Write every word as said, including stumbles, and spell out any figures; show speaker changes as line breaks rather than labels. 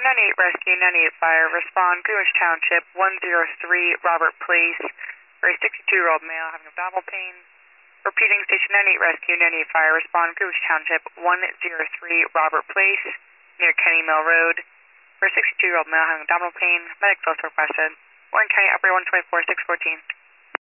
ninety-eight Rescue, ninety-eight Fire, respond Greenwich Township, one oh three Robert Place, for a sixty-two-year-old male having abdominal pain. Repeating, Station ninety-eight Rescue, ninety-eight Fire, respond Greenwich Township, one oh three Robert Place, near Kenny Mill Road, for a sixty-two-year-old male having abdominal pain. Medic filter requested. Warren County, Operator one twenty-four, six fourteen.